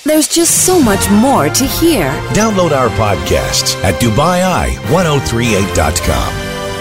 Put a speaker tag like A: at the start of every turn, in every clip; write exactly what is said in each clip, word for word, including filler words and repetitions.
A: There's just so much more to hear.
B: Download our podcasts at Dubai Eye ten thirty-eight dot com.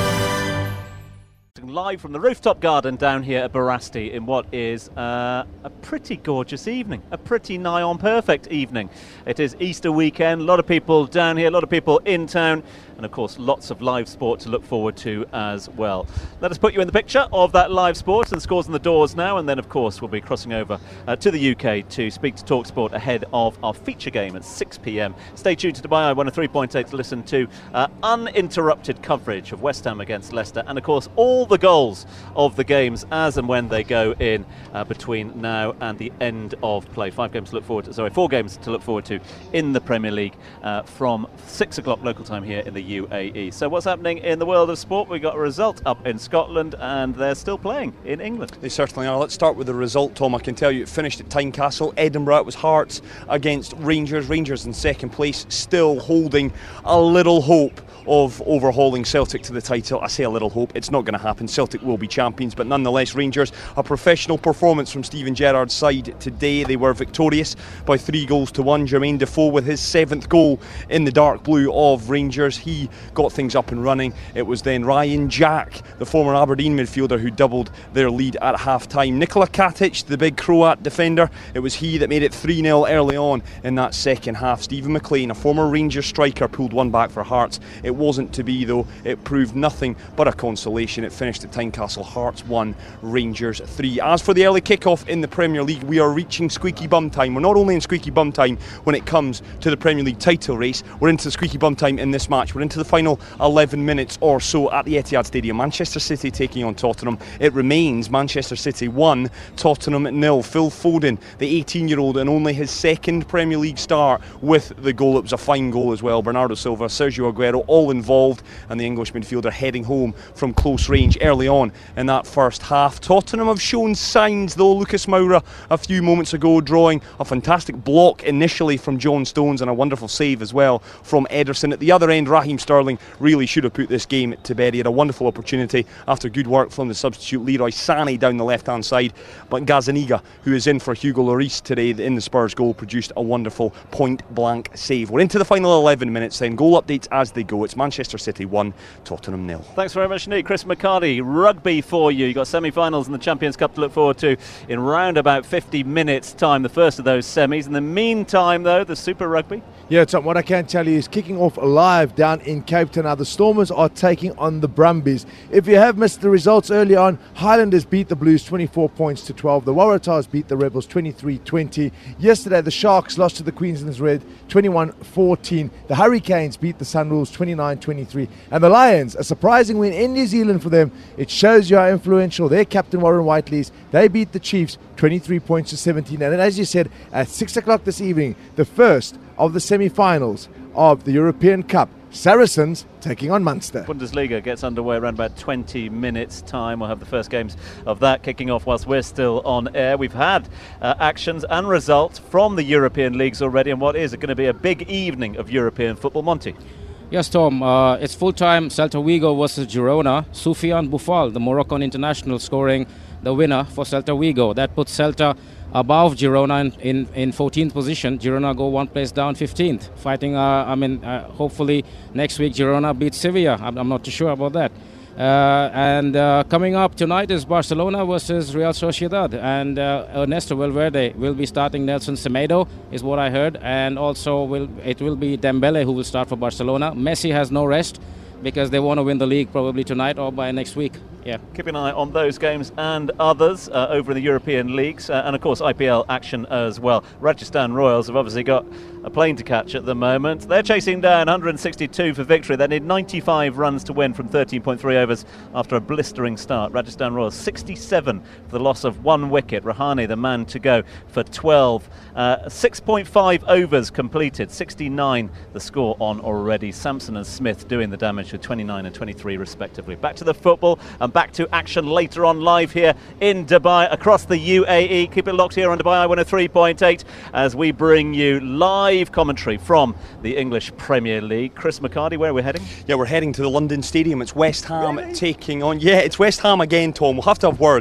C: Live from the rooftop garden down here at Barasti in what is uh, a pretty gorgeous evening, a pretty nigh on perfect evening. It is Easter weekend, a lot of people down here, a lot of people in town, and of course lots of live sport to look forward to as well. Let us put you in the picture of that live sport and scores on the doors now, and then of course we'll be crossing over uh, to the U K to speak to TalkSport ahead of our feature game at six p.m. Stay tuned to Dubai Eye one oh three point eight to listen to uh, uninterrupted coverage of West Ham against Leicester, and of course all the goals of the games as and when they go in uh, between now and the end of play. Five games to look forward to, sorry, four games to look forward to in the Premier League uh, from six o'clock local time here in the U A E. So what's happening in the world of sport? We got a result up in Scotland and they're still playing in England.
D: They certainly are. Let's start with the result, Tom. I can tell you it finished at Tynecastle, Edinburgh. It was Hearts against Rangers. Rangers in second place, still holding a little hope of overhauling Celtic to the title. I say a little hope, it's not going to happen. Celtic will be champions, but nonetheless Rangers, a professional performance from Steven Gerrard's side today. They were victorious by three goals to one. Jermaine Defoe with his seventh goal in the dark blue of Rangers. He got things up and running. It was then Ryan Jack, the former Aberdeen midfielder, who doubled their lead at half time. Nikola Katic, the big Croat defender, it was he that made it three nil early on in that second half. Stephen McLean, a former Rangers striker, pulled one back for Hearts. It wasn't to be though. It proved nothing but a consolation. It finished at Tynecastle. Hearts one, Rangers three. As for the early kick-off in the Premier League, we are reaching squeaky bum time. We're not only in squeaky bum time when it comes to the Premier League title race, we're into the squeaky bum time in this match. We're into the final eleven minutes or so at the Etihad Stadium. Manchester City taking on Tottenham. It remains Manchester City one, Tottenham nil. Phil Foden, the eighteen-year-old, and only his second Premier League start with the goal. It was a fine goal as well. Bernardo Silva, Sergio Aguero, all involved, and the English midfielder heading home from close range early on in that first half. Tottenham have shown signs though. Lucas Moura a few moments ago drawing a fantastic block initially from John Stones and a wonderful save as well from Ederson. At the other end, Raheem Sterling really should have put this game to bed. He had a wonderful opportunity after good work from the substitute Leroy Sané down the left hand side, but Gazzaniga, who is in for Hugo Lloris today in the Spurs goal, produced a wonderful point blank save. We're into the final eleven minutes then. Goal updates as they go. It's Manchester City one, Tottenham nil.
C: Thanks very much indeed, Chris McCarty. Rugby for you. You've got semi-finals in the Champions Cup to look forward to in round about fifty minutes time, the first of those semis. In the meantime though, the Super Rugby.
E: Yeah, Tom, what I can tell you is kicking off live down in Cape Town. Now the Stormers are taking on the Brumbies. If you have missed the results early on, Highlanders beat the Blues twenty-four points to twelve. The Waratahs beat the Rebels twenty-three twenty. Yesterday the Sharks lost to the Queensland's Red twenty-one fourteen. The Hurricanes beat the Sunwolves twenty-nine twenty-three. And the Lions, a surprising win in New Zealand for them. It shows you how influential their captain Warren Whiteley is. They beat the Chiefs twenty-three points to seventeen. And as you said, at six o'clock this evening, the first of the semi-finals of the European Cup. Saracens taking on Munster.
C: Bundesliga gets underway around about twenty minutes time. We'll have the first games of that kicking off whilst we're still on air. We've had uh, actions and results from the European leagues already, and what is going to be a big evening of European football. Monty.
F: Yes, Tom. Uh, it's full-time Celta Vigo versus Girona. Soufiane Boufal, the Moroccan international, scoring the winner for Celta Vigo. That puts Celta above Girona in, in, in fourteenth position. Girona go one place down, fifteenth. Fighting, uh, I mean, uh, hopefully next week Girona beats Sevilla. I'm, I'm not too sure about that. Uh, and uh, coming up tonight is Barcelona versus Real Sociedad. And uh, Ernesto Valverde will be starting. Nelson Semedo is what I heard. And also will it will be Dembele who will start for Barcelona. Messi has no rest because they want to win the league probably tonight or by next week. Yeah.
C: Keep an eye on those games and others uh, over in the European leagues, uh, and of course I P L action as well. Rajasthan Royals have obviously got a plane to catch at the moment. They're chasing down one hundred sixty-two for victory. They need ninety-five runs to win from thirteen point three overs after a blistering start. Rajasthan Royals sixty-seven for the loss of one wicket. Rahane the man to go for twelve. Uh, six point five overs completed, sixty-nine the score on already. Samson and Smith doing the damage with twenty-nine and twenty-three respectively. Back to the football and back to action later on live here in Dubai across the U A E. Keep it locked here on Dubai Eye one oh three point eight as we bring you live commentary from the English Premier League. Chris McCarty, where are we heading?
D: Yeah, we're heading to the London Stadium. It's West Ham really? taking on... Yeah, it's West Ham again, Tom. We'll have to have words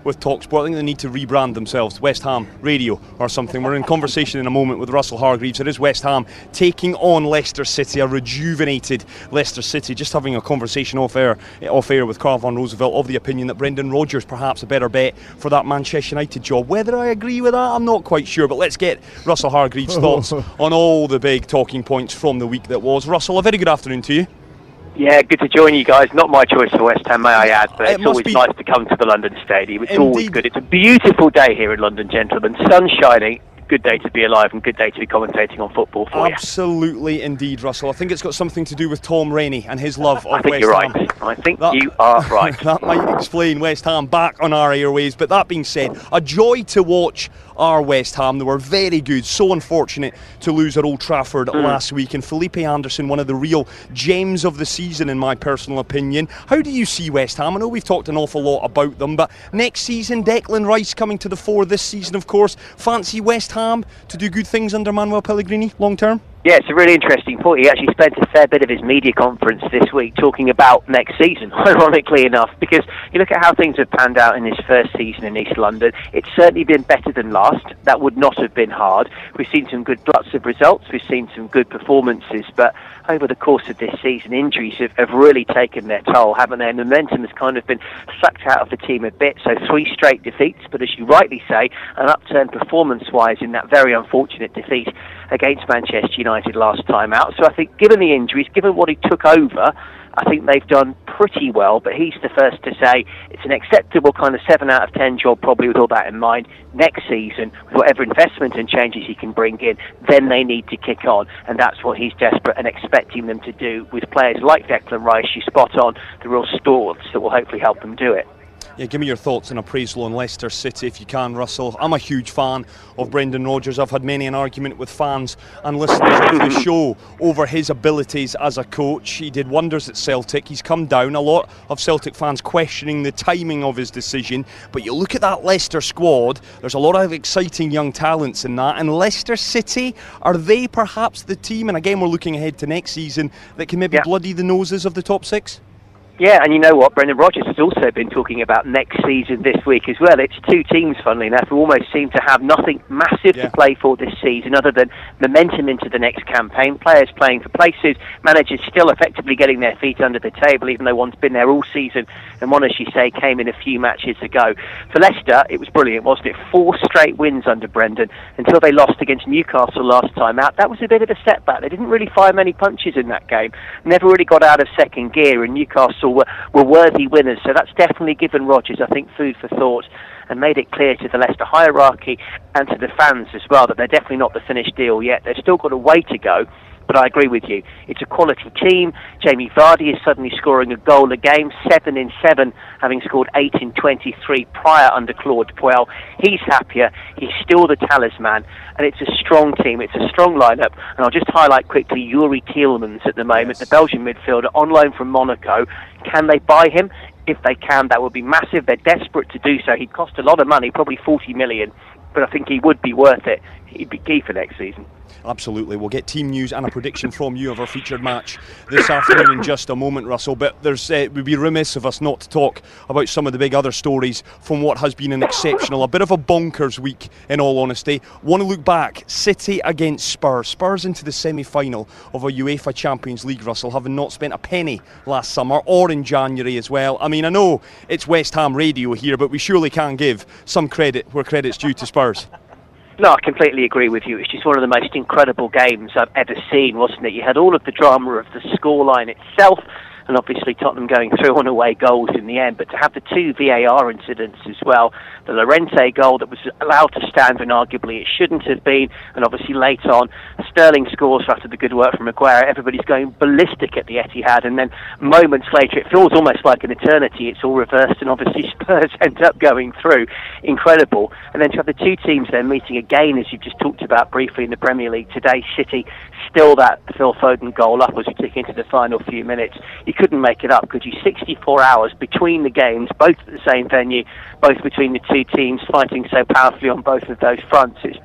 D: with TalkSport. I think they need to rebrand themselves, West Ham Radio or something. We're in conversation in a moment with Russell Hargreaves. It is West Ham taking on Leicester City, a rejuvenated Leicester City. Just having a conversation off air, off air with Carl Van Roosevelt, of the opinion that Brendan Rodgers perhaps a better bet for that Manchester United job. Whether I agree with that, I'm not quite sure, but let's get Russell Hargreaves' thoughts on all the big talking points from the week that was. Russell, a very good afternoon to you.
G: Yeah, good to join you guys. Not my choice for West Ham, may I add, but
D: It
G: it's
D: must
G: always
D: be-
G: nice to come to the London Stadium. It's
D: Indeed.
G: always good. It's a beautiful day here in London, gentlemen. Sun shining. Good day to be alive and good day to be commentating on football for you.
D: Absolutely indeed, Russell. I think it's got something to do with Tom Rennie and his love of
G: I think
D: West
G: you're
D: Ham.
G: right. I think
D: That-
G: you are right.
D: That might explain West Ham back on our airways. But that being said, a joy to watch our West Ham. They were very good. So unfortunate to lose at Old Trafford
G: Mm.
D: last week. And Felipe Anderson, one of the real gems of the season, in my personal opinion. How do you see West Ham? I know we've talked an awful lot about them, but next season, Declan Rice coming to the fore this season, of course. Fancy West Ham to do good things under Manuel Pellegrini long term?
G: Yeah, it's a really interesting point. He actually spent a fair bit of his media conference this week talking about next season, ironically enough, because you look at how things have panned out in his first season in East London. It's certainly been better than last. That would not have been hard. We've seen some good gluts of results. We've seen some good performances, but over the course of this season, injuries have, have really taken their toll, haven't they? And the momentum has kind of been sucked out of the team a bit. So three straight defeats, but as you rightly say, an upturn performance-wise in that very unfortunate defeat against Manchester United last time out. So I think given the injuries, given what he took over, I think they've done pretty well, but he's the first to say it's an acceptable kind of seven out of ten job, probably with all that in mind. Next season, with whatever investment and changes he can bring in, then they need to kick on, and that's what he's desperate and expecting them to do with players like Declan Rice. You spot on the real stalwarts that will hopefully help them do it.
D: Yeah, give me your thoughts and appraisal on Leicester City if you can, Russell. I'm a huge fan of Brendan Rodgers. I've had many an argument with fans and listeners of the show over his abilities as a coach. He did wonders at Celtic. He's come down. A lot of Celtic fans questioning the timing of his decision. But you look at that Leicester squad, there's a lot of exciting young talents in that. And Leicester City, are they perhaps the team, and again we're looking ahead to next season, that can maybe
G: Yeah.
D: bloody the noses of the top six?
G: Yeah, and you know what? Brendan Rodgers has also been talking about next season this week as well. It's two teams, funnily enough, who almost seem to have nothing massive
D: Yeah.
G: to play for this season other than momentum into the next campaign. Players playing for places, managers still effectively getting their feet under the table, even though one's been there all season and one, as you say, came in a few matches ago. For Leicester, it was brilliant, wasn't it? Four straight wins under Brendan until they lost against Newcastle last time out. That was a bit of a setback. They didn't really fire many punches in that game. Never really got out of second gear, and Newcastle were, were worthy winners. So that's definitely given Rodgers, I think, food for thought and made it clear to the Leicester hierarchy and to the fans as well that they're definitely not the finished deal yet. They've still got a way to go. But I agree with you. It's a quality team. Jamie Vardy is suddenly scoring a goal a game, seven in seven, having scored eight in twenty-three prior under Claude Puel. He's happier. He's still the talisman, and it's a strong team. It's a strong lineup. And I'll just highlight quickly Yuri Tielemans at the moment,
D: Yes.
G: the Belgian midfielder on loan from Monaco. Can they buy him? If they can, that would be massive. They're desperate to do so. He'd cost a lot of money, probably forty million, but I think he would be worth it. He'd be key for next season.
D: Absolutely. We'll get team news and a prediction from you of our featured match this afternoon in just a moment, Russell. But there's uh, it would be remiss of us not to talk about some of the big other stories from what has been an exceptional, a bit of a bonkers week, in all honesty. Want to look back. City against Spurs. Spurs into the semi-final of a UEFA Champions League, Russell, having not spent a penny last summer or in January as well. I mean, I know it's West Ham radio here, but we surely can give some credit where credit's due to Spurs.
G: No, I completely agree with you. It's just one of the most incredible games I've ever seen, wasn't it? You had all of the drama of the scoreline itself, and obviously Tottenham going through on away goals in the end, but to have the two V A R incidents as well, the Llorente goal that was allowed to stand when arguably it shouldn't have been, and obviously late on, Sterling scores after the good work from Maguire. Everybody's going ballistic at the Etihad, and then moments later, it feels almost like an eternity, it's all reversed, and obviously Spurs end up going through. Incredible. And then to have the two teams then meeting again, as you've just talked about briefly in the Premier League today, City still that Phil Foden goal up as we tick into the final few minutes. You couldn't make it up, could you? sixty-four hours between the games, both at the same venue, both between the two teams, fighting so powerfully on both of those fronts. It's been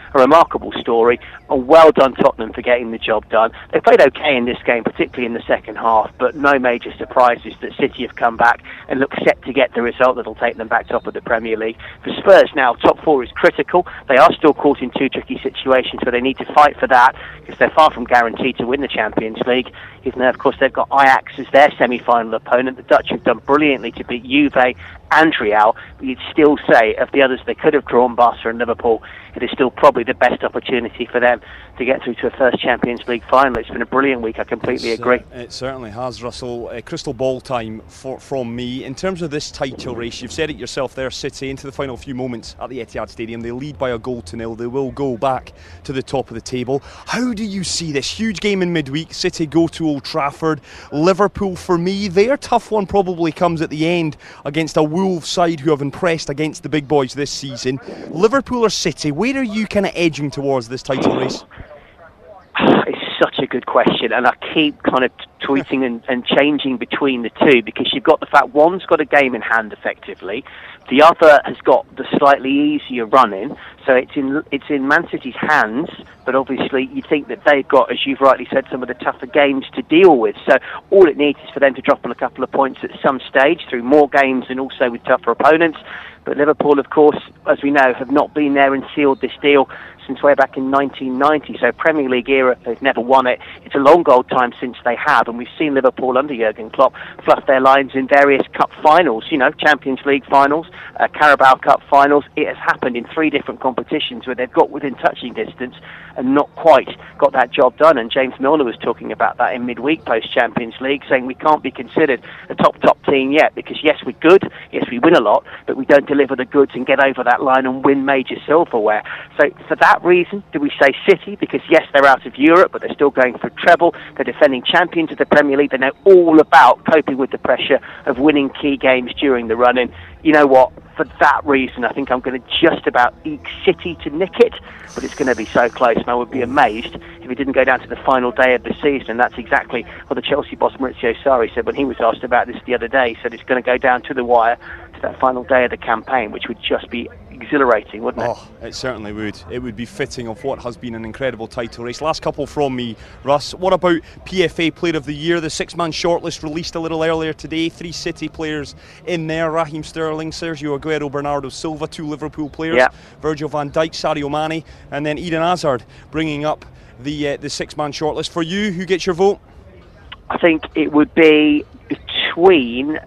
G: a remarkable story. And well done Tottenham for getting the job done. They played okay in this game, particularly in the second half, but no major surprises that City have come back and look set to get the result that'll take them back top of the Premier League. For Spurs now, top four is critical. They are still caught in two tricky situations where they need to fight for that because they're far from guaranteed to win the Champions League, even though, of course, they've got Ajax as their semi-final opponent. The Dutch have done brilliantly to beat Juve and Real, but you'd still say of the others they could have drawn, Barca and Liverpool, it is still probably the best opportunity for them to get through to a first Champions League final. It's been a brilliant week, I completely
D: it's,
G: agree.
D: Uh, it certainly has, Russell. Uh, crystal ball time for, from me. In terms of this title race, you've said it yourself there, City into the final few moments at the Etihad Stadium. They lead by a goal to nil. They will go back to the top of the table. How do you see this huge game in midweek? City go to Old Trafford. Liverpool, for me, their tough one probably comes at the end against a Wolves side who have impressed against the big boys this season. Liverpool or City, where are you kind of edging towards this title race?
G: It's such a good question, and I keep kind of tweeting and, and changing between the two because you've got the fact one's got a game in hand effectively, the other has got the slightly easier running, so it's in it's in Man City's hands, but obviously you think that they've got, as you've rightly said, some of the tougher games to deal with, so all it needs is for them to drop on a couple of points at some stage through more games and also with tougher opponents. But Liverpool, of course, as we know, have not been there and sealed this deal since way back in nineteen ninety. So Premier League era, they've never won it. It's a long old time since they have, and we've seen Liverpool under Jurgen Klopp fluff their lines in various cup finals, you know, Champions League finals, uh, Carabao Cup finals. It has happened in three different competitions where they've got within touching distance and not quite got that job done. And James Milner was talking about that in midweek post-Champions League, saying we can't be considered a top, top team yet because, yes, we're good, yes, we win a lot, but we don't deliver the goods and get over that line and win major silverware. So for that reason, do we say City? Because, yes, they're out of Europe, but they're still going for treble. They're defending champions of the Premier League. They know all about coping with the pressure of winning key games during the run-in. You know what? For that reason, I think I'm going to just about eke City to nick it, but it's going to be so close, and I would be amazed if it didn't go down to the final day of the season. And that's exactly what the Chelsea boss Maurizio Sarri said when he was asked about this the other day. He said it's going to go down to the wire, to that final day of the campaign, which would just be exhilarating, wouldn't it?
D: Oh, it certainly would. It would be fitting of what has been an incredible title race. Last couple from me, Russ. What about P F A Player of the Year? The six-man shortlist released a little earlier today. Three City players in there. Raheem Sterling, Sergio Aguero, Bernardo Silva, two Liverpool players. Yeah. Virgil van Dijk, Sadio Mane, and then Eden Hazard bringing up the uh, the six-man shortlist. For you, who gets your vote?
G: I think it would be between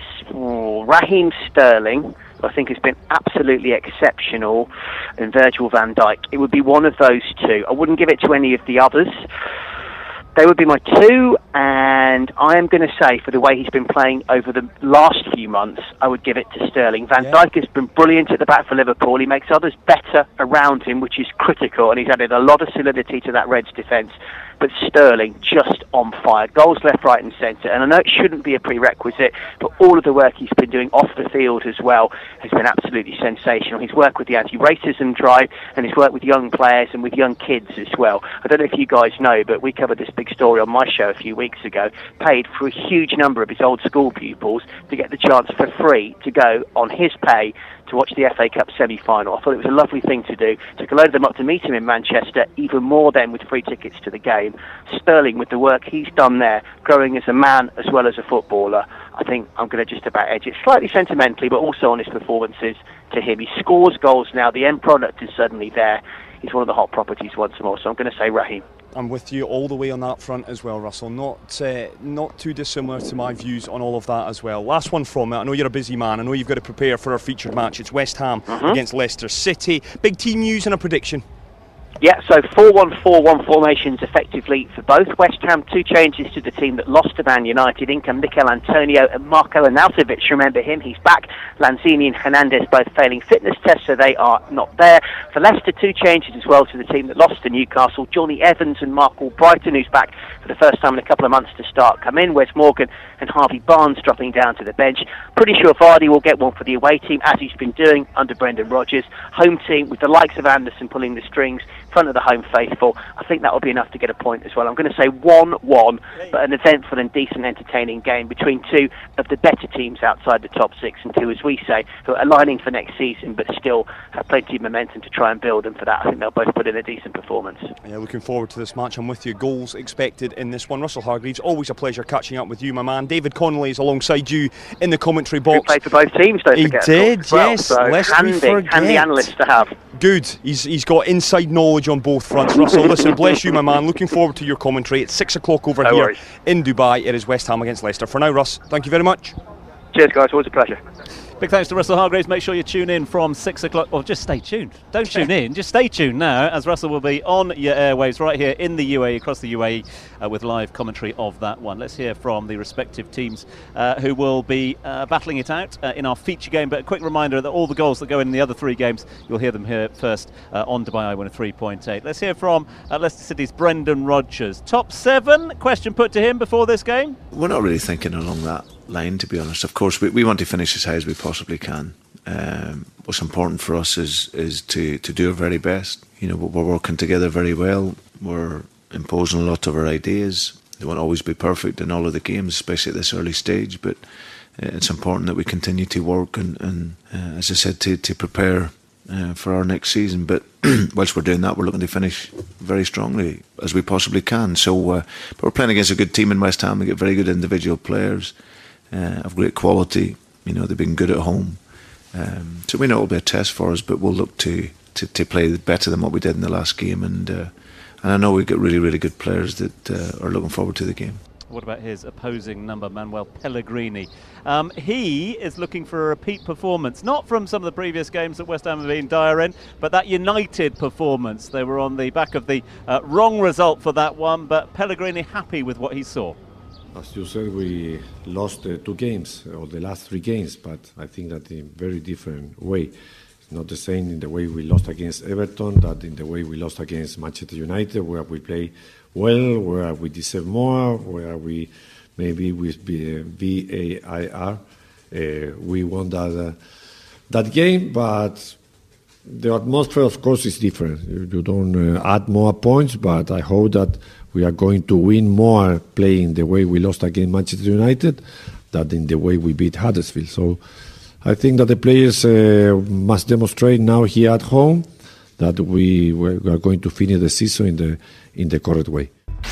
G: oh, Raheem Sterling, I think has been absolutely exceptional, and Virgil van Dijk. It would be one of those two. I wouldn't give it to any of the others. They would be my two, and I am going to say, for the way he's been playing over the last few months, I would give it to Sterling. Van yeah. Dijk has been brilliant at the back for Liverpool. He makes others better around him, which is critical, and he's added a lot of solidity to that Reds defence. But Sterling just on fire. Goals left, right and centre. And I know it shouldn't be a prerequisite, but all of the work he's been doing off the field as well has been absolutely sensational. His work with the anti-racism drive and his work with young players and with young kids as well. I don't know if you guys know, but we covered this big story on my show a few weeks ago. Paid for a huge number of his old school pupils to get the chance for free to go on his pay to watch the F A Cup semi-final. I thought it was a lovely thing to do. Took a load of them up to meet him in Manchester, even more then with free tickets to the game. Sterling, with the work he's done there, growing as a man as well as a footballer, I think I'm going to just about edge it slightly sentimentally, but also on his performances to him. He scores goals now. The end product is suddenly there. He's one of the hot properties once more, so I'm going to say Raheem.
D: I'm with you all the way on that front as well, Russell. Not uh, not too dissimilar to my views on all of that as well. Last one from it. I know you're a busy man. I know you've got to prepare for our featured match. It's West Ham mm-hmm. against Leicester City. Big team news and a prediction.
G: Yeah, so four one four one formations effectively for both. West Ham, two changes to the team that lost to Man United. In come Mikel Antonio and Marko Arnautovic. Remember him, he's back. Lanzini and Hernandez both failing fitness tests, so they are not there. For Leicester, two changes as well to the team that lost to Newcastle. Johnny Evans and Mark Albrighton, who's back for the first time in a couple of months to start, come in. Wes Morgan and Harvey Barnes dropping down to the bench. Pretty sure Vardy will get one for the away team, as he's been doing under Brendan Rodgers. Home team, with the likes of Anderson pulling the strings, front of the home faithful. I think that will be enough to get a point as well. I'm going to say one one, but an eventful and decent, entertaining game between two of the better teams outside the top six, and two, as we say, who are aligning for next season, but still have plenty of momentum to try and build. And for that, I think they'll both put in a decent performance.
D: Yeah, looking forward to this match. I'm with you. Goals expected in this one. Russell Hargreaves, always a pleasure catching up with you, my man. David Connolly is alongside you in the commentary box.
G: He played for both teams, don't
D: he
G: forget.
D: He did,
G: well,
D: yes.
G: So
D: lest
G: handy,
D: we forget.
G: handy analyst to have.
D: Good. He's he's got inside knowledge on both fronts. Russell, listen, bless you, my man. Looking forward to your commentary. It's six o'clock over
G: no
D: here
G: worries.
D: in Dubai. It is West Ham against Leicester. For now, Russ, thank you very much.
G: Cheers, guys. Always a pleasure.
C: Big thanks to Russell Hargreaves. Make sure you tune in from six o'clock, or just stay tuned. Don't tune in, just stay tuned now, as Russell will be on your airwaves right here in the U A E, across the U A E, uh, with live commentary of that one. Let's hear from the respective teams uh, who will be uh, battling it out uh, in our feature game. But a quick reminder that all the goals that go in the other three games, you'll hear them here first uh, on Dubai Eye Winner three point eight. Let's hear from uh, Leicester City's Brendan Rodgers. Top seven? Question put to him before this game?
H: We're not really thinking along that line, to be honest. Of course, we, we want to finish as high as we possibly can. Um, what's important for us is is to, to do our very best. You know, we're working together very well. We're imposing a lot of our ideas. They won't always be perfect in all of the games, especially at this early stage, but uh, it's important that we continue to work and, and uh, as I said, to, to prepare uh, for our next season. But whilst we're doing that, we're looking to finish very strongly as we possibly can. So, uh, but we're playing against a good team in West Ham. We get very good individual players uh, of great quality. You know, they've been good at home. Um, so we know it'll be a test for us, but we'll look to, to, to play better than what we did in the last game. And uh, and I know we've got really, really good players that uh, are looking forward to the game.
C: What about his opposing number, Manuel Pellegrini? Um, he is looking for a repeat performance, not from some of the previous games that West Ham have been dire in, but that United performance. They were on the back of the uh, wrong result for that one, but Pellegrini happy with what he saw.
I: As you said, we lost uh, two games, or the last three games, but I think that in a very different way. It's not the same in the way we lost against Everton, that in the way we lost against Manchester United, where we play well, where we deserve more, where we maybe with V A R uh, we won that uh, that game, but the atmosphere, of course, is different. You, you don't uh, add more points, but I hope that we are going to win more playing the way we lost against Manchester United than in the way we beat Huddersfield. So I think that the players uh, must demonstrate now here at home that we, we are going to finish the season in the in the correct way.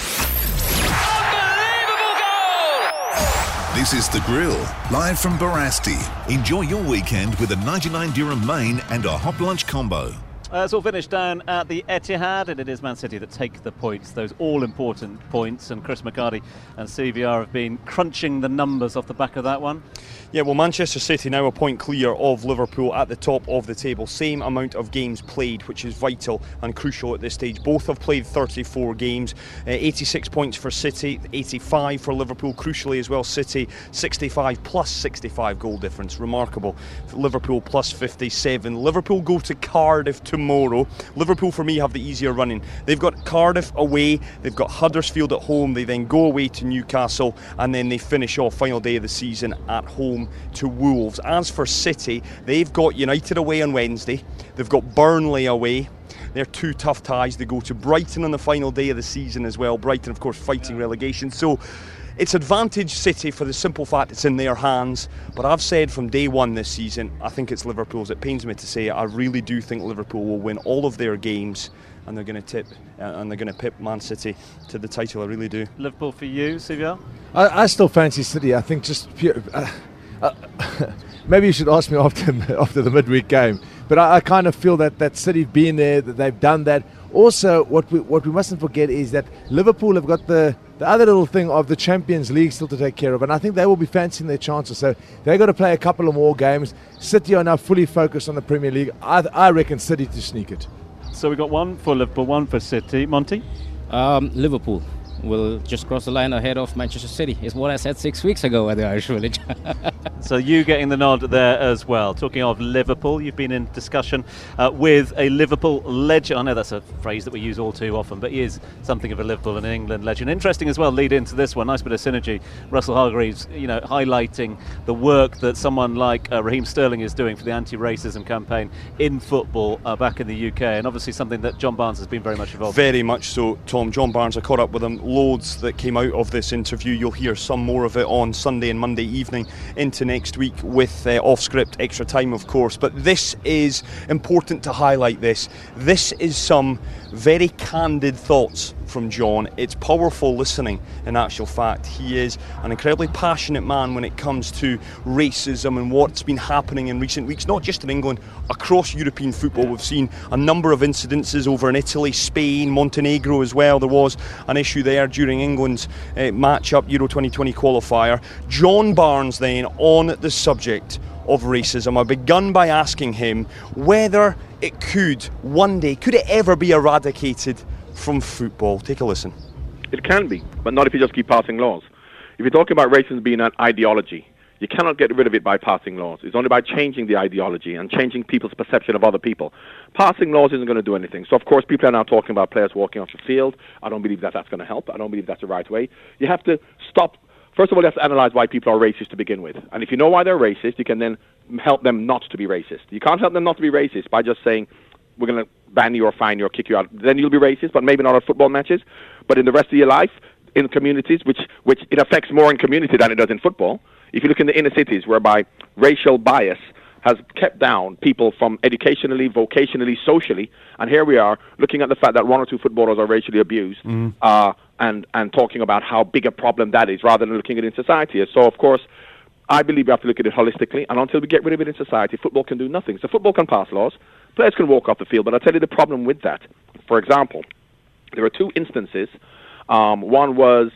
B: This is The Grill, live from Barasti. Enjoy your weekend with a ninety-nine dirham main and a hot lunch combo.
C: Uh, it's all finished down at the Etihad, and it is Man City that take the points, those all-important points, and Chris McCarty and C V R have been crunching the numbers off the back of that one.
D: Yeah, well, Manchester City now a point clear of Liverpool at the top of the table. Same amount of games played, which is vital and crucial at this stage. Both have played thirty-four games. Uh, eighty-six points for City, eighty-five for Liverpool. Crucially as well, City sixty-five plus sixty-five goal difference. Remarkable. Liverpool plus fifty-seven. Liverpool go to Cardiff tomorrow. Liverpool, for me, have the easier running. They've got Cardiff away, they've got Huddersfield at home, they then go away to Newcastle, and then they finish off final day of the season at home to Wolves. As for City, they've got United away on Wednesday, they've got Burnley away. They're two tough ties. They go to Brighton on the final day of the season as well. Brighton, of course, fighting relegation. So it's advantage City for the simple fact it's in their hands. But I've said from day one this season, I think it's Liverpool's. It pains me to say it. I really do think Liverpool will win all of their games, and they're going to tip uh, and they're going to pip Man City to the title. I really do.
C: Liverpool for you, C V R?
E: I, I still fancy City. I think just pure, uh, uh, maybe you should ask me after after the midweek game. But I, I kind of feel that that City being there, that they've done that. Also, what we what we mustn't forget is that Liverpool have got the, the other little thing of the Champions League still to take care of, and I think they will be fancying their chances. So they've got to play a couple of more games. City are now fully focused on the Premier League. I, I reckon City to sneak it.
C: So we got one for Liverpool, one for City. Monty?
F: Um, Liverpool. will just cross the line ahead of Manchester City. Is what I said six weeks ago at the Irish Village.
C: So you getting the nod there as well. Talking of Liverpool, you've been in discussion uh, with a Liverpool legend. I know that's a phrase that we use all too often, but he is something of a Liverpool and England legend. Interesting as well, lead into this one. Nice bit of synergy. Russell Hargreaves, you know, highlighting the work that someone like uh, Raheem Sterling is doing for the anti-racism campaign in football uh, back in the U K, and obviously something that John Barnes has been very much involved in.
D: Very much so, Tom. John Barnes, I caught up with him. Loads that came out of this interview. You'll hear some more of it on Sunday and Monday evening into next week with uh, off-script extra time, of course. But this is important to highlight this. This is some very candid thoughts from John. It's powerful listening, in actual fact. He is an incredibly passionate man when it comes to racism and what's been happening in recent weeks, not just in England, across European football. We've seen a number of incidences over in Italy, Spain, Montenegro as well. There was an issue there during England's uh, match-up Euro twenty twenty qualifier. John Barnes then on the subject of racism. I've begun by asking him whether it could one day, could it ever be eradicated from football? Take a listen.
J: It can be, but not if you just keep passing laws. If you're talking about racism being an ideology, you cannot get rid of it by passing laws. It's only by changing the ideology and changing people's perception of other people. Passing laws isn't going to do anything. So, of course, people are now talking about players walking off the field. I don't believe that that's going to help. I don't believe that's the right way. You have to stop. First of all, you have to analyze why people are racist to begin with. And if you know why they're racist, you can then help them not to be racist. You can't help them not to be racist by just saying, we're going to ban you or fine you or kick you out. Then you'll be racist, but maybe not at football matches. But in the rest of your life, in communities, which, which it affects more in community than it does in football. If you look in the inner cities, whereby racial bias has kept down people from educationally, vocationally, socially, and here we are looking at the fact that one or two footballers are racially abused, mm. uh, and, and talking about how big a problem that is, rather than looking at it in society. So, of course, I believe we have to look at it holistically, and until we get rid of it in society, football can do nothing. So football can pass laws, players can walk off the field, but I'll tell you the problem with that. For example, there were two instances. Um, one was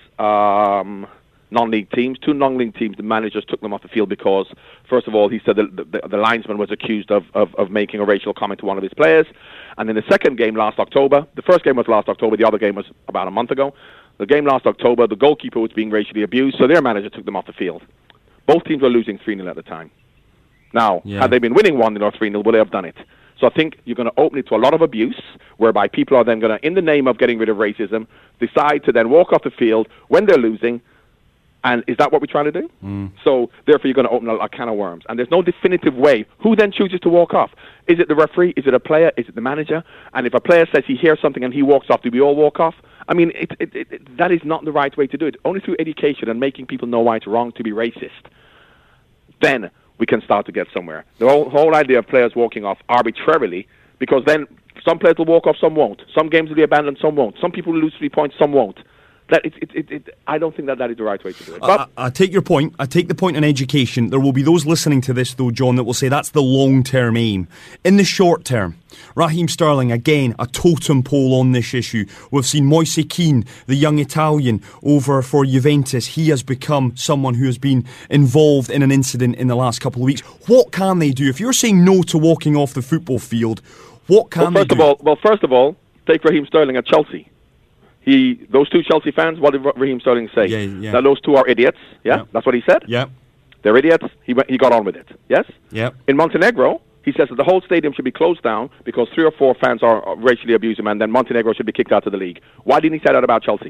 J: um, non-league teams. Two non-league teams, the managers took them off the field because, first of all, he said the, the, the linesman was accused of, of, of making a racial comment to one of his players. And in the second game last October, the first game was last October, the other game was about a month ago. The game last October, the goalkeeper was being racially abused, so their manager took them off the field. Both teams were losing three nil at the time. Now, yeah. had they been winning one nil or three nil, would they have done it? So I think you're going to open it to a lot of abuse, whereby people are then going to, in the name of getting rid of racism, decide to then walk off the field when they're losing. And is that what we're trying to do? Mm. So, therefore, you're going to open a, a can of worms. And there's no definitive way. Who then chooses to walk off? Is it the referee? Is it a player? Is it the manager? And if a player says he hears something and he walks off, do we all walk off? I mean, it, it, it, it, that is not the right way to do it. Only through education and making people know why it's wrong to be racist. Then we can start to get somewhere. The whole, whole idea of players walking off arbitrarily, because then some players will walk off, some won't. Some games will be abandoned, some won't. Some people will lose three points, some won't. That it, it, it, it, I don't think that that is the right way to do it.
D: But I, I take your point. I take the point on education. There will be those listening to this, though, John, that will say that's the long-term aim. In the short term, Raheem Sterling, again, a totem pole on this issue. We've seen Moise Kean, the young Italian, over for Juventus. He has become someone who has been involved in an incident in the last couple of weeks. What can they do? If you're saying no to walking off the football field, what can
J: well, first
D: they do?
J: Of all, well, first of all, take Raheem Sterling at Chelsea. He, those two Chelsea fans, what did Raheem Sterling say?
D: Yeah, yeah.
J: That those two are idiots. Yeah? yeah, that's what he said.
D: Yeah,
J: they're idiots. He went, he got on with it. Yes.
D: Yeah.
J: In Montenegro, he says that the whole stadium should be closed down because three or four fans are, are racially abusing him, and then Montenegro should be kicked out of the league. Why didn't he say that about Chelsea?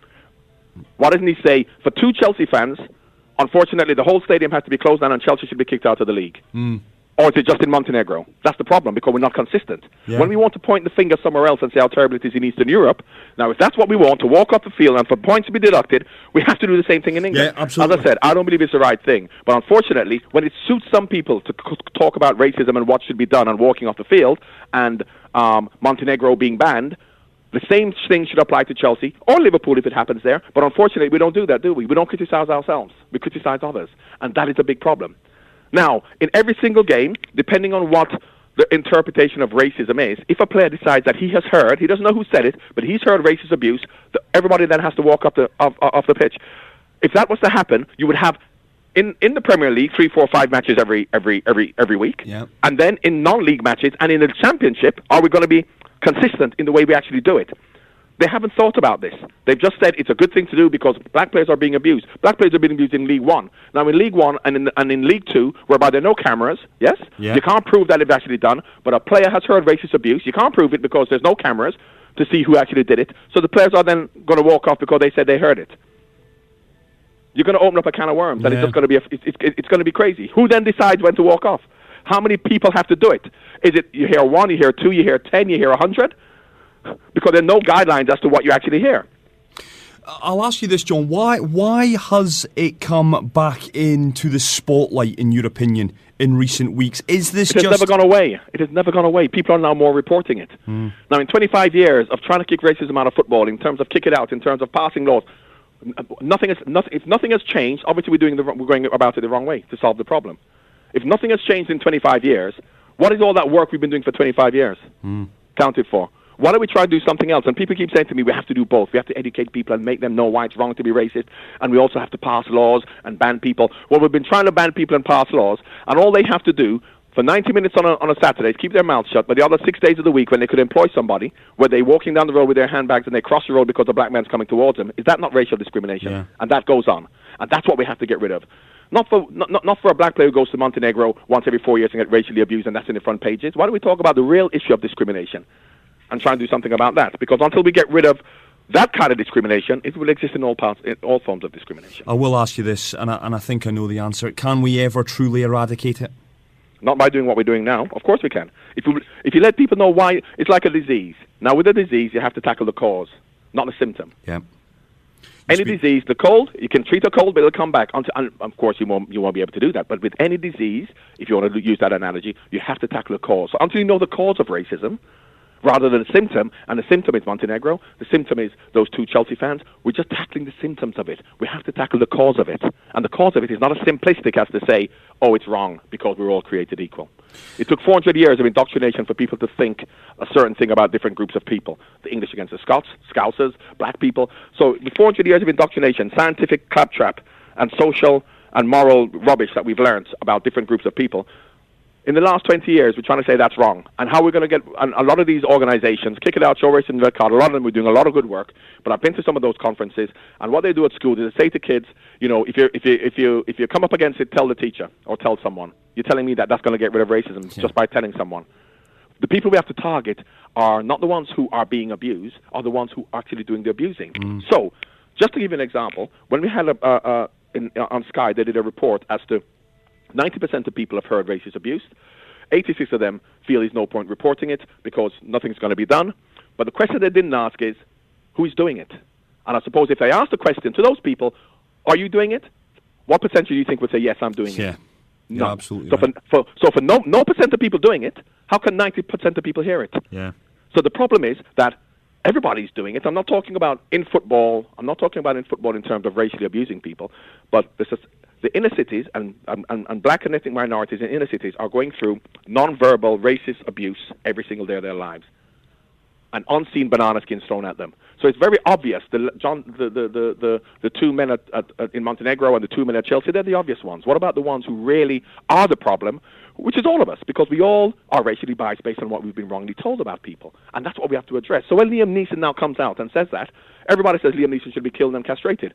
J: Why doesn't he say for two Chelsea fans, unfortunately, the whole stadium has to be closed down and Chelsea should be kicked out of the league? Mm. Or is it just in Montenegro? That's the problem, because we're not consistent. Yeah. When we want to point the finger somewhere else and say how terrible it is in Eastern Europe, now if that's what we want, to walk off the field and for points to be deducted, we have to do the same thing in England.
D: Yeah, absolutely.
J: As I said, I don't believe it's the right thing. But unfortunately, when it suits some people to c- talk about racism and what should be done and walking off the field, and um, Montenegro being banned, the same thing should apply to Chelsea or Liverpool if it happens there. But unfortunately, we don't do that, do we? We don't criticize ourselves. We criticize others. And that is a big problem. Now, in every single game, depending on what the interpretation of racism is, if a player decides that he has heard, he doesn't know who said it, but he's heard racist abuse, the, everybody then has to walk up the, off, off the pitch. If that was to happen, you would have, in, in the Premier League, three, four, five matches every every every every week.
D: Yeah.
J: And then in non-league matches and in the Championship, are we going to be consistent in the way we actually do it? They haven't thought about this. They've just said it's a good thing to do because black players are being abused. Black players are being abused in League One. Now, in League One and in, and in League Two, whereby there are no cameras, yes?
K: Yeah.
J: You can't prove that it's actually done, but a player has heard racist abuse. You can't prove it because there's no cameras to see who actually did it. So the players are then going to walk off because they said they heard it. You're going to open up a can of worms, and
K: Yeah.
J: it's just going to be a, it's, it's, it's going to be crazy. Who then decides when to walk off? How many people have to do it? Is it you hear one, you hear two, you hear ten, you hear a hundred? Because there are no guidelines as to what you actually hear.
K: I'll ask you this, John. Why why has it come back into the spotlight, in your opinion, in recent weeks? Is this
J: It has
K: just...
J: never gone away. It has never gone away. People are now more reporting it.
K: Mm.
J: Now, in twenty-five years of trying to kick racism out of football, in terms of kick it out, in terms of passing laws, nothing has, nothing, if nothing has changed, obviously we're, doing the, we're going about it the wrong way to solve the problem. If nothing has changed in twenty-five years, what is all that work we've been doing for twenty-five years
K: Mm.
J: counted for? Why don't we try to do something else? And people keep saying to me, we have to do both. We have to educate people and make them know why it's wrong to be racist. And we also have to pass laws and ban people. Well, we've been trying to ban people and pass laws. And all they have to do for ninety minutes on a, on a Saturday is keep their mouths shut. But the other six days of the week when they could employ somebody, where they're walking down the road with their handbags and they cross the road because a black man's coming towards them, is that not racial discrimination?
K: Yeah.
J: And that goes on. And that's what we have to get rid of. Not for not, not, not for a black player who goes to Montenegro once every four years and get racially abused and that's in the front pages. Why don't we talk about the real issue of discrimination and try and do something about that? Because until we get rid of that kind of discrimination, it will exist in all parts, in all forms of discrimination.
K: I will ask you this, and I, and I think I know the answer. Can we ever truly eradicate it?
J: Not by doing what we're doing now. Of course we can. If you, if you let people know why, it's like a disease. Now, with a disease, you have to tackle the cause, not the symptom.
K: Yeah.
J: Any disease, the cold, you can treat a cold, but it'll come back. Until, and of course, you won't, you won't be able to do that. But with any disease, if you want to use that analogy, you have to tackle the cause. So until you know the cause of racism, rather than a symptom, and the symptom is Montenegro, the symptom is those two Chelsea fans, we're just tackling the symptoms of it. We have to tackle the cause of it. And the cause of it is not as simplistic as to say, oh, it's wrong because we're all created equal. It took four hundred years of indoctrination for people to think a certain thing about different groups of people. The English against the Scots, Scousers, black people. So with four hundred years of indoctrination, scientific claptrap, and social and moral rubbish that we've learned about different groups of people, in the last twenty years, we're trying to say that's wrong. And how we're going to get, and a lot of these organizations, Kick It Out, Show Racism, Red Card, a lot of them are doing a lot of good work, but I've been to some of those conferences, and what they do at school is they say to kids, you know, if you if you if you if you come up against it, tell the teacher or tell someone. You're telling me that that's going to get rid of racism yeah. just by telling someone. The people we have to target are not the ones who are being abused, are the ones who are actually doing the abusing. Mm. So, just to give you an example, when we had a, uh, uh, in, uh, on Sky, they did a report as to ninety percent of people have heard racist abuse. eighty-six of them feel there's no point reporting it because nothing's going to be done. But the question they didn't ask is, who is doing it? And I suppose if they asked the question to those people, are you doing it? What percentage do you think would say, yes, I'm doing
K: yeah.
J: it?
K: No.
J: Yeah,
K: absolutely.
J: So
K: right.
J: for, for, so for no, no percent of people doing it, how can ninety percent of people hear it?
K: Yeah.
J: So the problem is that everybody's doing it. I'm not talking about in football. I'm not talking about in football in terms of racially abusing people, but this is, the inner cities and, and, and black and ethnic minorities in inner cities are going through non-verbal racist abuse every single day of their lives, and unseen banana skins thrown at them. So it's very obvious. The John, the the the the, the two men at, at, at, in Montenegro and the two men at Chelsea, they're the obvious ones. What about the ones who really are the problem, which is all of us, because we all are racially biased based on what we've been wrongly told about people, and that's what we have to address. So when Liam Neeson now comes out and says that, everybody says Liam Neeson should be killed and castrated.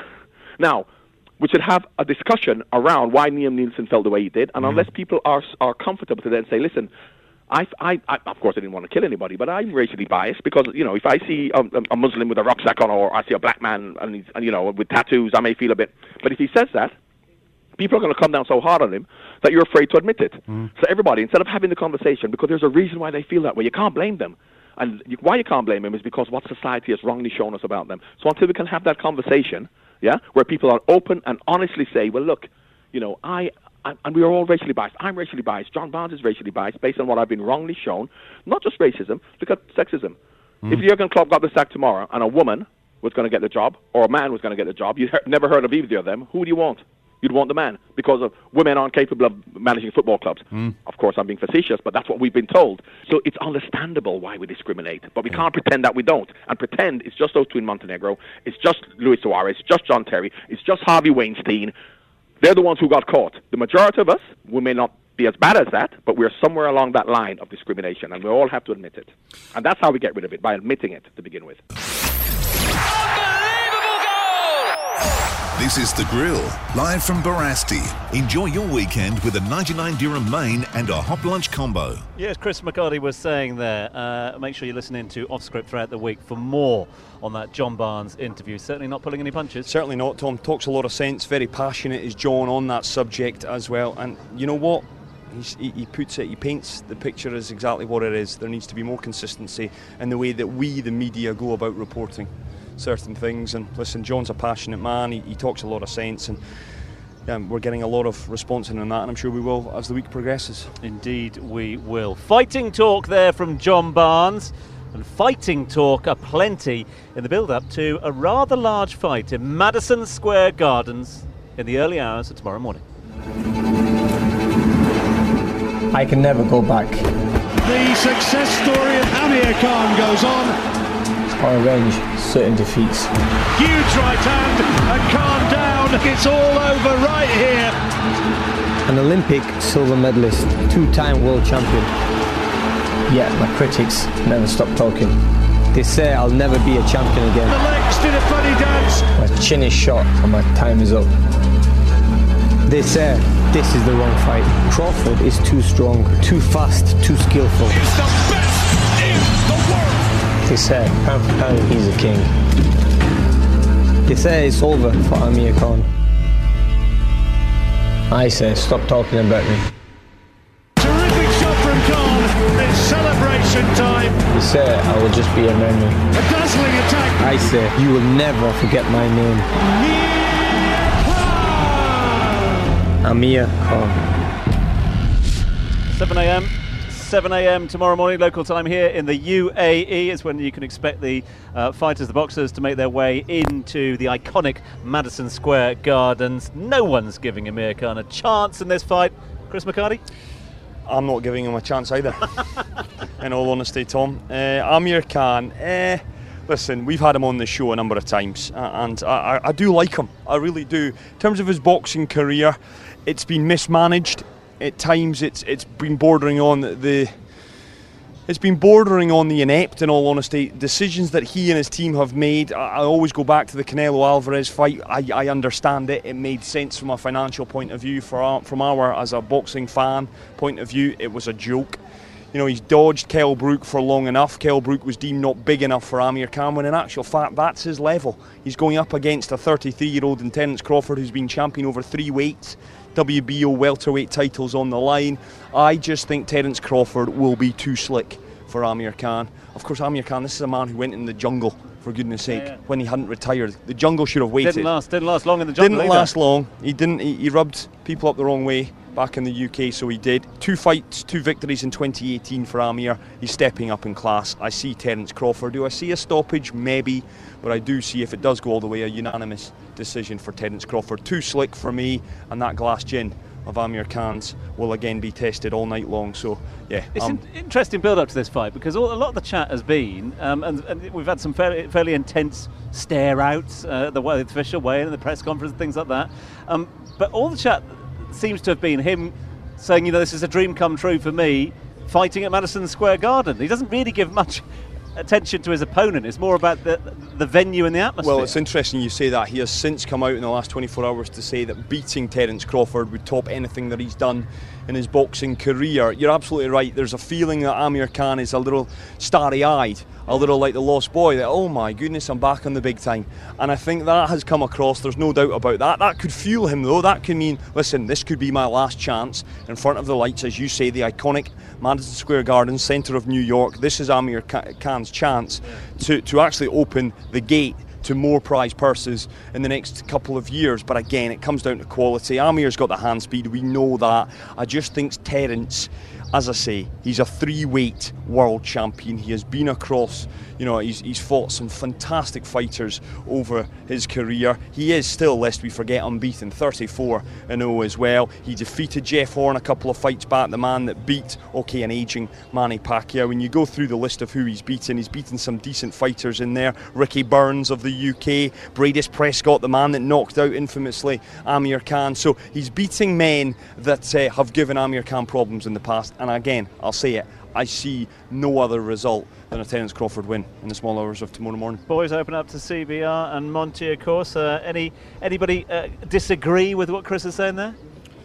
J: Now, we should have a discussion around why Liam Neeson felt the way he did, and mm-hmm. unless people are are comfortable to then say, listen, I, I, I, of course, I didn't want to kill anybody, but I'm racially biased because, you know, if I see a, a Muslim with a rucksack on, or I see a black man and, he's, and, you know, with tattoos, I may feel a bit. But if he says that, people are going to come down so hard on him that you're afraid to admit it. Mm. So everybody, instead of having the conversation, because there's a reason why they feel that way, you can't blame them. And you, why you can't blame them is because what society has wrongly shown us about them. So until we can have that conversation, yeah, where people are open and honestly say, well, look, you know, I... and we are all racially biased. I'm racially biased. John Barnes is racially biased based on what I've been wrongly shown. Not just racism, look at sexism. Mm. If Jurgen Klopp got the sack tomorrow and a woman was going to get the job, or a man was going to get the job, you'd he- never heard of either of them, who would you want? You'd want the man, because of women aren't capable of managing football clubs. Mm. Of course, I'm being facetious, but that's what we've been told. So it's understandable why we discriminate, but we yeah. can't pretend that we don't. And pretend it's just those two in Montenegro, it's just Luis Suarez, it's just John Terry, it's just Harvey Weinstein. They're the ones who got caught. The majority of us, we may not be as bad as that, but we're somewhere along that line of discrimination, and we all have to admit it. And that's how we get rid of it, by admitting it to begin with.
B: This is The Grill, live from Barasti. Enjoy your weekend with a ninety-nine dirham main and a hot lunch combo.
C: Yes, Chris McCarty was saying there, uh, make sure you listen in to Off Script throughout the week for more on that John Barnes interview. Certainly not pulling any punches.
D: Certainly not, Tom. Talks a lot of sense, very passionate is John on that subject as well. And you know what? He's, he, he puts it, he paints the picture as exactly what it is. There needs to be more consistency in the way that we, the media, go about reporting certain things. And listen, John's a passionate man, he, he talks a lot of sense, and yeah, we're getting a lot of response in on that, and I'm sure we will as the week progresses.
C: Indeed we will. Fighting talk there from John Barnes, and fighting talk aplenty in the build-up to a rather large fight in Madison Square Gardens in the early hours of tomorrow morning.
L: I can never go back.
M: The success story of Amir Khan goes on.
L: I avenge certain defeats.
M: Huge right hand and Khan down. It's all over right here.
L: An Olympic silver medalist, two-time world champion. Yet my critics never stop talking. They say I'll never be a champion again.
M: The legs did a funny dance.
L: My chin is shot and my time is up. They say this is the wrong fight. Crawford is too strong, too fast, too skillful.
M: He's the best in the world.
L: They say pound for pound he's a king. They say it's over for Amir Khan. I say stop talking about me.
M: Terrific shot from Khan. It's celebration time.
L: They say I will just be a memory.
M: A dazzling attack.
L: I say you will never forget my name. Amir Khan.
C: seven a.m. seven a.m. tomorrow morning, local time here in the U A E. It's when you can expect the uh, fighters, the boxers, to make their way into the iconic Madison Square Gardens. No one's giving Amir Khan a chance in this fight. Chris McCarty?
D: I'm not giving him a chance either, in all honesty, Tom. Uh, Amir Khan, eh, listen, we've had him on the show a number of times, uh, and I, I, I do like him. I really do. In terms of his boxing career, it's been mismanaged. At times, it's it's been bordering on the, it's been bordering on the inept. In all honesty, decisions that he and his team have made. I, I always go back to the Canelo Alvarez fight. I, I understand it. It made sense from a financial point of view. For our, from our as a boxing fan point of view, it was a joke. You know, he's dodged Kell Brook for long enough. Kell Brook was deemed not big enough for Amir Khan, when in actual fact that's his level. He's going up against a thirty-three-year-old in Terence Crawford who's been champion over three weights. W B O welterweight titles on the line. I just think Terence Crawford will be too slick for Amir Khan. Of course, Amir Khan, this is a man who went in the jungle, for goodness sake, yeah, yeah. when he hadn't retired. The jungle should have waited.
C: Didn't last, didn't last long in the jungle.
D: Didn't
C: either.
D: last long. He didn't. He, he rubbed people up the wrong way back in the U K, so he did. Two fights, two victories in twenty eighteen for Amir. He's stepping up in class. I see Terence Crawford. Do I see a stoppage? Maybe. But I do see, if it does go all the way, a unanimous decision for Terence Crawford. Too slick for me, and that glass gin of Amir Khan's will again be tested all night long. So yeah,
C: it's
D: um,
C: an interesting build up to this fight, because all, a lot of the chat has been um, and, and we've had some fairly, fairly intense stare outs, uh, the, the official way in the press conference, things like that, um, but all the chat seems to have been him saying, you know, this is a dream come true for me, fighting at Madison Square Garden. He doesn't really give much attention to his opponent. It's more about the the venue and the atmosphere.
D: Well, it's interesting you say that. He has since come out in the last twenty-four hours to say that beating Terence Crawford would top anything that he's done in his boxing career. You're absolutely right. There's a feeling that Amir Khan is a little starry-eyed, a little like the lost boy, that, oh my goodness, I'm back on the big time. And I think that has come across. There's no doubt about that. That could fuel him, though. That could mean, listen, this could be my last chance in front of the lights, as you say, the iconic Madison Square Garden, centre of New York. This is Amir Khan's chance to, to actually open the gate to more prize purses in the next couple of years. But again, it comes down to quality. Amir's got the hand speed, we know that. I just think Terence, as I say, he's a three-weight world champion. He has been across, you know, he's, he's fought some fantastic fighters over his career. He is still, lest we forget, unbeaten, thirty-four and oh as well. He defeated Jeff Horn a couple of fights back, the man that beat, okay, an ageing Manny Pacquiao. When you go through the list of who he's beaten, he's beaten some decent fighters in there. Ricky Burns of the U K, Bradis Prescott, the man that knocked out infamously Amir Khan. So he's beating men that uh, have given Amir Khan problems in the past. And again, I'll say it, I see no other result than a Terence Crawford win in the small hours of tomorrow morning.
C: Boys open up to C B R and Monty, of course. Uh, any anybody uh, disagree with what Chris is saying there?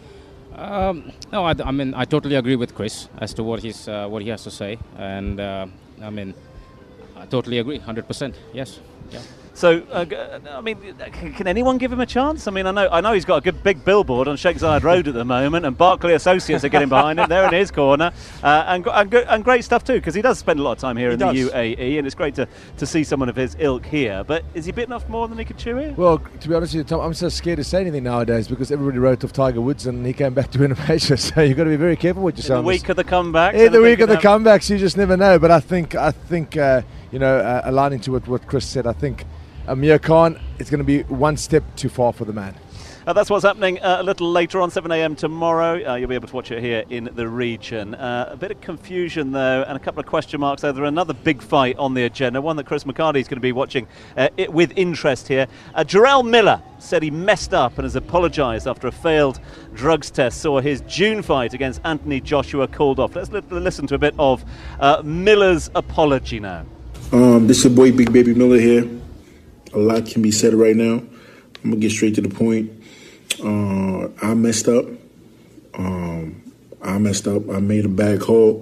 F: Um, no, I, I mean I totally agree with Chris as to what he's uh, what he has to say, and uh, I mean I totally agree, one hundred percent. Yes. Yeah.
C: So, uh, I mean, can, can anyone give him a chance? I mean, I know I know he's got a good big billboard on Sheikh Zayed Road at the moment, and Barclay Associates are getting behind him. They're in his corner, uh, and, and and great stuff too, because he does spend a lot of time here he in does. the U A E, and it's great to, to see someone of his ilk here. But is he bitten off more than he could chew here?
E: Well, to be honest with you, Tom, I'm so scared to say anything nowadays because everybody wrote off Tiger Woods and he came back to win a major. So you've got to be very careful what you say.
C: In the week of the comebacks.
E: In the week of the comebacks, you just never know. But I think I think uh, you know, uh, aligning to what, what Chris said, I think Amir Khan is going to be one step too far for the man.
C: Uh, that's what's happening uh, a little later on, seven a.m. tomorrow. Uh, you'll be able to watch it here in the region. Uh, a bit of confusion, though, and a couple of question marks over another big fight on the agenda, one that Chris McCarty is going to be watching uh, it with interest here. Uh, Jarrell Miller said he messed up and has apologised after a failed drugs test saw his June fight against Anthony Joshua called off. Let's li- listen to a bit of uh, Miller's apology now.
N: Um, this is your boy Big Baby Miller here. A lot can be said right now. I'm going to get straight to the point. Uh, I messed up. Um, I messed up. I made a bad call.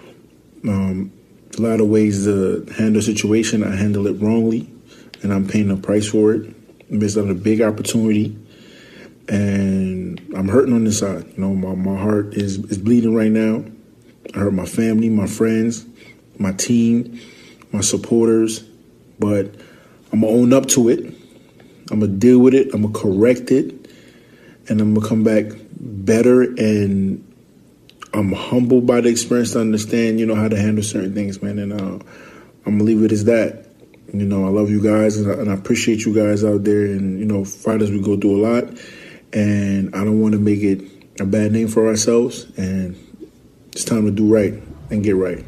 N: Um, a lot of ways to handle a situation, I handle it wrongly, and I'm paying a price for it. I missed out on a big opportunity, and I'm hurting on this side. You know, my, my heart is, is bleeding right now. I hurt my family, my friends, my team, my supporters, but I'm going to own up to it. I'm going to deal with it. I'm going to correct it. And I'm going to come back better. And I'm humbled by the experience to understand, you know, how to handle certain things, man. And uh, I'm going to leave it as that. You know, I love you guys, and I, and I appreciate you guys out there. And, you know, fighters, we go through a lot. And I don't want to make it a bad name for ourselves. And it's time to do right and get right.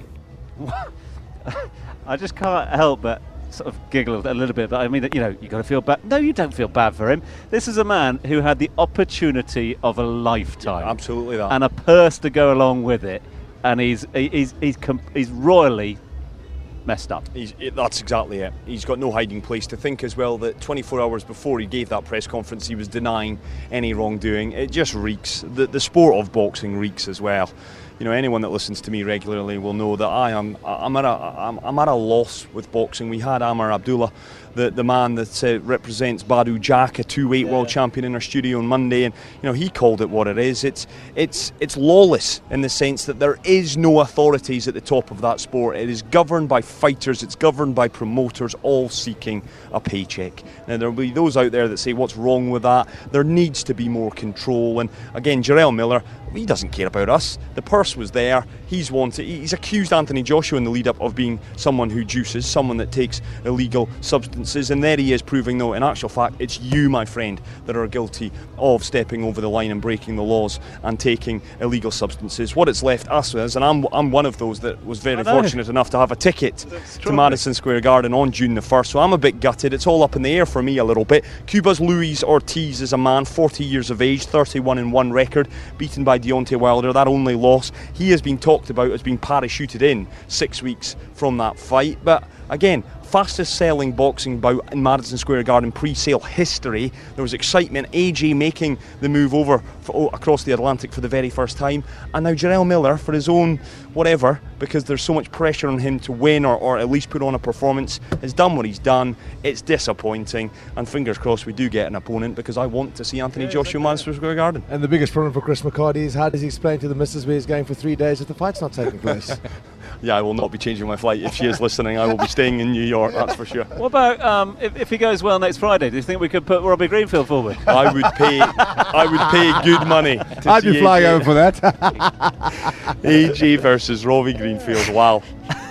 C: I just can't help but sort of giggle a little bit, but I mean, you know, you got to feel bad. No, you don't feel bad for him. This is a man who had the opportunity of a lifetime,
D: yeah, absolutely that,
C: and a purse to go along with it, and he's he's he's he's royally messed up.
D: He's, it, that's exactly it. He's got no hiding place. To think as well that twenty-four hours before he gave that press conference, he was denying any wrongdoing. It just reeks. The the sport of boxing reeks as well. You know, anyone that listens to me regularly will know that I am I'm at a I'm, I'm at a loss with boxing. We had Amar Abdullah, the the man that uh, represents Badu Jack, a two-weight yeah. world champion, in our studio on Monday, and you know he called it what it is. It's it's it's lawless in the sense that there is no authorities at the top of that sport. It is governed by fighters. It's governed by promoters, all seeking a paycheck. Now there will be those out there that say what's wrong with that. There needs to be more control. And again, Jarrell Miller, he doesn't care about us. The purse was there. He's wanted. He's accused Anthony Joshua in the lead-up of being someone who juices, someone that takes illegal substances, and there he is proving, no, in actual fact, it's you, my friend, that are guilty of stepping over the line and breaking the laws and taking illegal substances. What it's left us with, and I'm I'm one of those that was very fortunate enough to have a ticket to Madison Square Garden on June the first, so I'm a bit gutted. It's all up in the air for me a little bit. Cuba's Luis Ortiz is a man, forty years of age, thirty-one and one record, beaten by Deontay Wilder. That only loss. He has been talked about as being parachuted in six weeks from that fight, but again, fastest selling boxing bout in Madison Square Garden pre-sale history. There was excitement, A J making the move over for, oh, across the Atlantic for the very first time, and now Jarrell Miller, for his own whatever, because there's so much pressure on him to win or, or at least put on a performance, has done what he's done. It's disappointing, and fingers crossed we do get an opponent, because I want to see Anthony yeah, Joshua in Madison Square Garden.
E: And the biggest problem for Chris McCarty is how does he explain to the missus where he's going for three days if the fight's not taking place?
D: Yeah, I will not be changing my flight. If she is listening, I will be staying in New York, that's for sure.
C: What about um, if, if he goes well next Friday? Do you think we could put Robbie Greenfield forward?
D: I would pay I would pay good money to
E: I'd
D: see
E: be flying
D: A J.
E: over for that.
D: A J versus Robbie Greenfield, wow.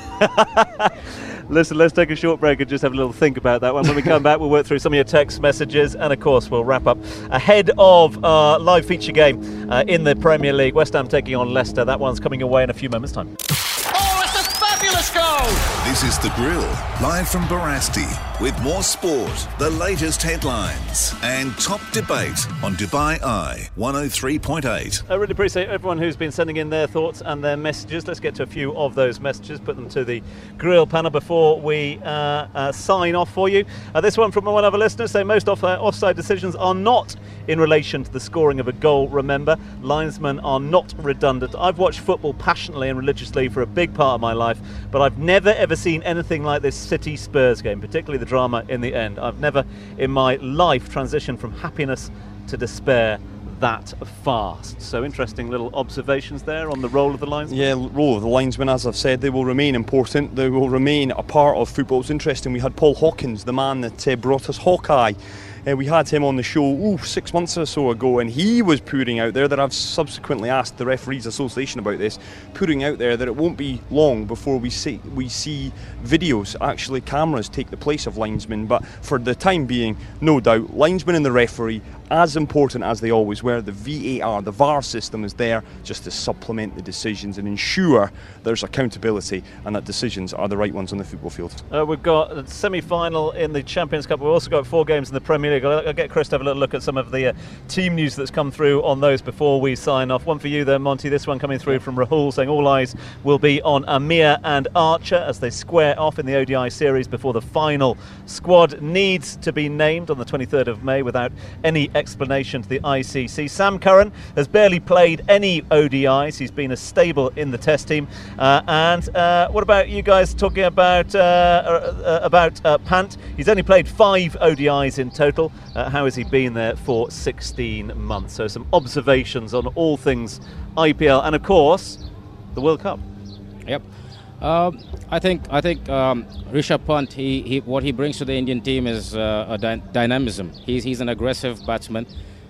C: Listen, let's take a short break and just have a little think about that one. When we come back, we'll work through some of your text messages, and of course we'll wrap up ahead of our live feature game uh, in the Premier League. West Ham taking on Leicester. That one's coming away in a few moments' time.
M: Oh, it's a fabulous goal!
B: This is The Grill, live from Barasti, with more sport, the latest headlines, and top debate on Dubai Eye one oh three point eight.
C: I really appreciate everyone who's been sending in their thoughts and their messages. Let's get to a few of those messages, put them to the Grill panel before we uh, uh, sign off for you. Uh, this one from one of our listeners saying most off- uh, offside decisions are not in relation to the scoring of a goal. Remember, linesmen are not redundant. I've watched football passionately and religiously for a big part of my life, but I've never ever seen anything like this City Spurs game, particularly the drama in the end. I've never in my life transitioned from happiness to despair that fast. So interesting little observations there on the role of the linesman.
D: Yeah, role of the linesman, as I've said, they will remain important. They will remain a part of football. It's interesting, we had Paul Hawkins, the man that uh, brought us Hawkeye. Uh, we had him on the show ooh, six months or so ago, and he was putting out there that I've subsequently asked the Referees Association about this, putting out there that it won't be long before we see we see videos, actually cameras, take the place of linesmen. But for the time being, no doubt, linesman and the referee, as important as they always were. The V A R, the V A R system is there just to supplement the decisions and ensure there's accountability and that decisions are the right ones on the football field.
C: Uh, we've got a semi-final in the Champions Cup. We've also got four games in the Premier League. I'll, I'll get Chris to have a little look at some of the uh, team news that's come through on those before we sign off. One for you there, Monty. This one coming through from Rahul saying all eyes will be on Amir and Archer as they square off in the O D I series before the final squad needs to be named on the twenty-third of May without any explanation to the I C C. Sam Curran has barely played any O D Is. He's been a stable in the test team. Uh, and uh, what about you guys talking about uh, uh, about uh, Pant? He's only played five O D Is in total. Uh, how has he been there for sixteen months? So some observations on all things I P L and of course the World Cup.
F: Yep. Um, I think I think um, Rishabh Pant, he, he what he brings to the Indian team is uh, a dy- dynamism. He's he's an aggressive batsman.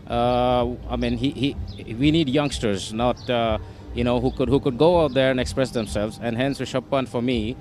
F: Uh, I mean, he, he we need youngsters, not uh, you know who could who could go out there and express themselves. And hence, Rishabh Pant for me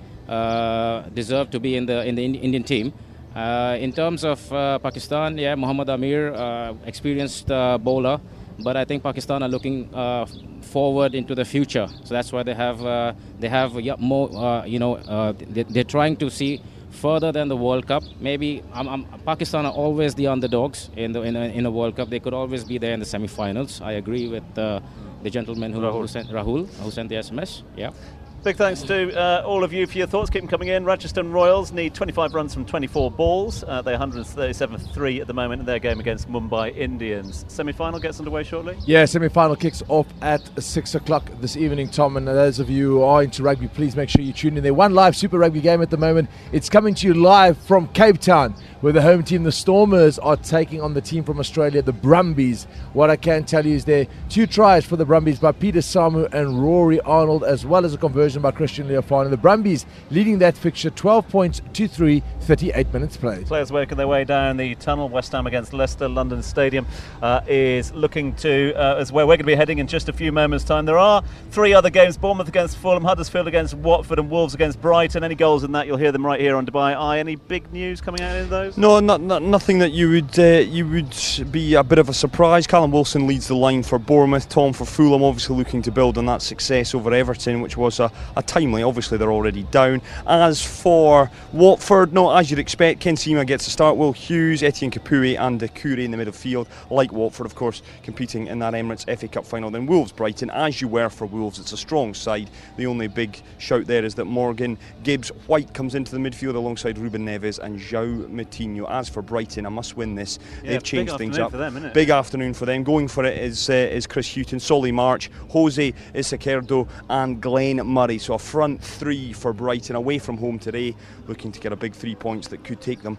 F: uh, deserved to be in the in the Indian team. Uh, in terms of uh, Pakistan, yeah, Mohammad Amir, uh, experienced uh, bowler. But I think Pakistan are looking uh, forward into the future, so that's why they have uh, they have more. Uh, you know, uh, they, they're trying to see further than the World Cup. Maybe um, um, Pakistan are always the underdogs in the in a, in a World Cup. They could always be there in the semi-finals. I agree with uh, the gentleman who,
C: Rahul.
F: who sent Rahul, who sent the S M S. Yeah.
C: Big thanks to uh, all of you for your thoughts. Keep them coming in. Rajasthan Royals need twenty-five runs from twenty-four balls. Uh, they're one thirty-seven for three at the moment in their game against Mumbai Indians. Semi-final gets underway shortly.
E: Yeah, semi-final kicks off at six o'clock this evening, Tom. And those of you who are into rugby, please make sure you tune in. There's one live Super Rugby game at the moment. It's coming to you live from Cape Town, where the home team, the Stormers, are taking on the team from Australia, the Brumbies. What I can tell you is there two tries for the Brumbies by Peter Samu and Rory Arnold, as well as a conversion by Christian Leofano. The Brumbies leading that fixture twelve points to three, thirty-eight minutes played.
C: Players working their way down the tunnel. West Ham against Leicester. London Stadium uh, is looking to, uh, as where we're going to be heading in just a few moments' time. There are three other games: Bournemouth against Fulham, Huddersfield against Watford, and Wolves against Brighton. Any goals in that, you'll hear them right here on Dubai Eye. Any big news coming out in those?
D: No, not, not, nothing that you would uh, you would be a bit of a surprise. Callum Wilson leads the line for Bournemouth. Tom for Fulham, obviously looking to build on that success over Everton, which was a, a timely. Obviously, they're already down. As for Watford, no, as you'd expect, Ken Sema gets a start. Will Hughes, Etienne Kapui and Kure in the middle field. Like Watford, of course, competing in that Emirates F A Cup final. Then Wolves, Brighton, as you were for Wolves. It's a strong side. The only big shout there is that Morgan Gibbs White comes into the midfield alongside Ruben Neves and João Moutinho. As for Brighton, I must win this.
C: Yeah,
D: They've changed things up.
C: For them, isn't it?
D: Big afternoon for them. Going for it is uh, is Chris Hughton, Solly March, Jose Izquierdo and Glenn Murray. So a front three for Brighton away from home today, looking to get a big three points that could take them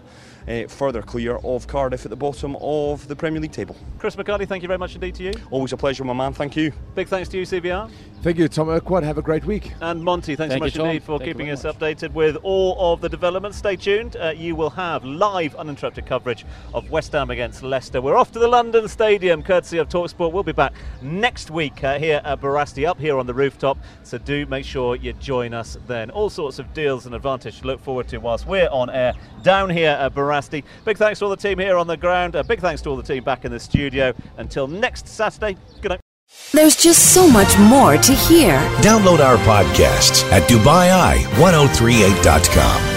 D: uh, further clear of Cardiff at the bottom of the Premier League table.
C: Chris McCarthy, thank you very much indeed to you.
D: Always a pleasure, my man. Thank you.
C: Big thanks to you, C B R.
E: Thank you, Tom Urquhart. Have a great week.
C: And Monty, thanks
F: Thank
C: so much
F: you, Tom.
C: indeed for
F: Thank you
C: keeping
F: very
C: us
F: much.
C: updated with all of the developments. Stay tuned. Uh, you will have live, uninterrupted coverage of West Ham against Leicester. We're off to the London Stadium, courtesy of TalkSport. We'll be back next week uh, here at Barasti, up here on the rooftop. So do make sure you join us then. All sorts of deals and advantage to look forward to whilst we're on air down here at Barasti. Big thanks to all the team here on the ground. Uh, big thanks to all the team back in the studio. Until next Saturday, good night.
A: There's just so much more to hear.
O: Download our podcasts at Dubai Eye ten thirty-eight dot com.